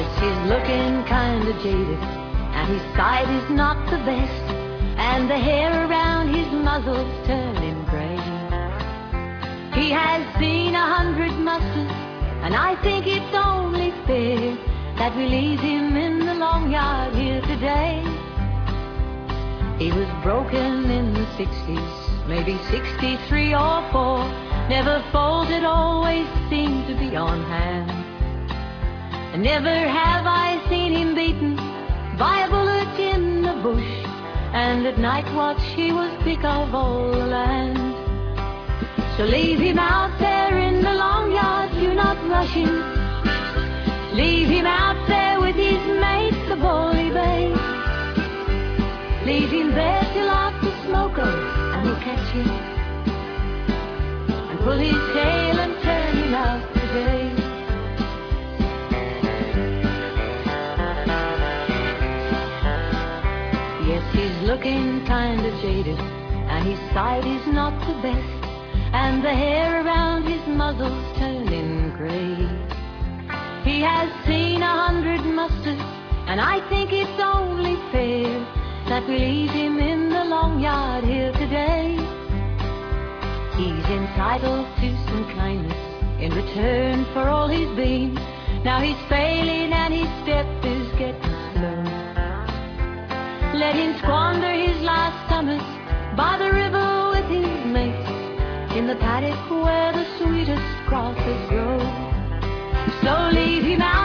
Yes, he's looking kinda jaded, and his sight is not the best, and the hair around his muzzle's turning grey. He has seen 100 musters, and I think it's only fair that we leave him in the long yard here today. He was broken in the 60s, maybe 63 or 4, never folded, always seemed to be on hand. And never have I seen him beaten by a bullet in the bush, and at night watch he was pick of all the land. So leave him out there in the long yard, do not rush him. Leave him out there with his mate, the Bally Bay. Leave him there till after smoke goes, and he'll catch him and pull his tail and turn him out today. Yes, he's looking kinda jaded, and his sight is not the best, and the hair around his muzzle's turning grey. He has seen 100 musters, and I think it's only fair that we leave him in the long yard here today. He's entitled to some kindness in return for all he's been. Now he's failing and his step is getting slow. Let him squander his last summers by the river with his mates, in the paddock where the sweetest crosses grow. So leave him out